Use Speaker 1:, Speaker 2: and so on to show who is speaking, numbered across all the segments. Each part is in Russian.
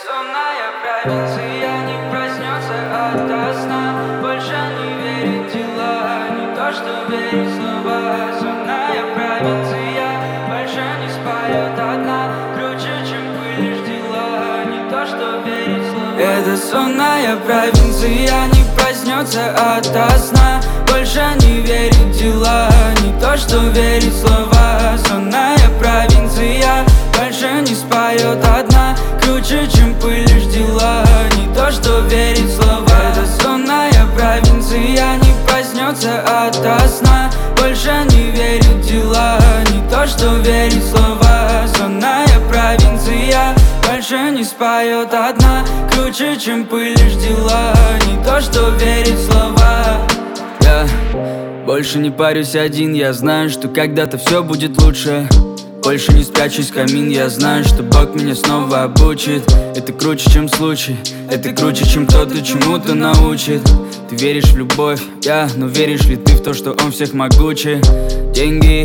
Speaker 1: сонная провинция не проснется ото сна. Больше не верит в дела, не то что верит в слова. Сонная провинция больше не спает одна. Круче, чем были ж дела, не то что верит в слова. Эта сонная провинция не проснется ото сна. Больше не верит в дела, не то что верит в слова. Сонная провинция больше не спает одна. Круче, чем пыль, лишь дела, не то что верит в слова. Эта сонная провинция не проснется ото сна. Больше не верит в дела, не то что верит в слова. Сонная провинция больше не спает одна. Круче, чем пыль, лишь дела, не то что верит в слова. Я больше не парюсь один, я знаю, что когда-то все будет лучше. Больше не спрячусь в камин, я знаю, что Бог меня снова обучит. Это круче, чем случай, это круче, чем кто-то чему-то научит. Ты веришь в любовь, но веришь ли ты в то, что он всех могучий? Деньги,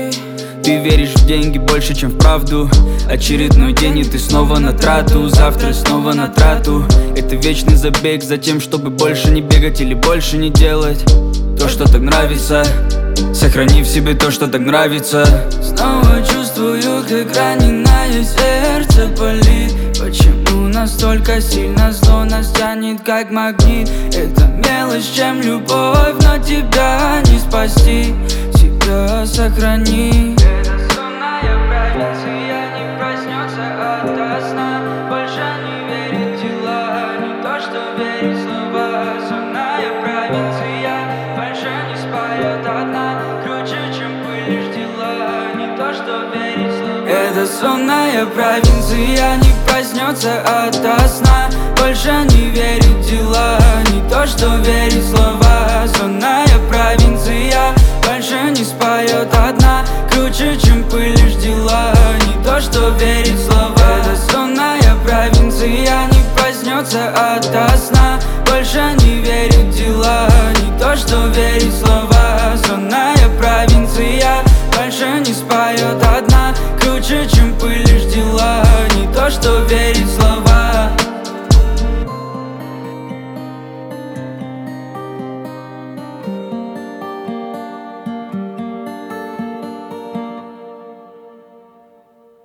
Speaker 1: ты веришь в деньги больше, чем в правду. Очередной день, и ты снова на трату. Завтра снова на трату. Это вечный забег за тем, чтобы больше не бегать или больше не делать то, что так нравится. Сохрани в себе то, что так нравится. Снова чувствую, как раненое сердце болит. Почему настолько сильно зло нас тянет, как магнит? Это мелочь, чем любовь, но тебя не спасти. Себя сохрани. Эта сонная провинция не проснется ото сна. Больше не верит в дела, не то что верит в слова. Сонная провинция больше не спает одна. Круче, чем пыль, лишь дела, не то что верит в слова. Эта сонная провинция не проснется ото сна. Больше не верит в дела, не то что верит в слова. Сонная провинция больше не спает одна. Круче, чем пыль, лишь дела, не то что верит в слова. Эта сонная провинция не проснется ото сна. Больше не верит в дела, не то что верит в слова.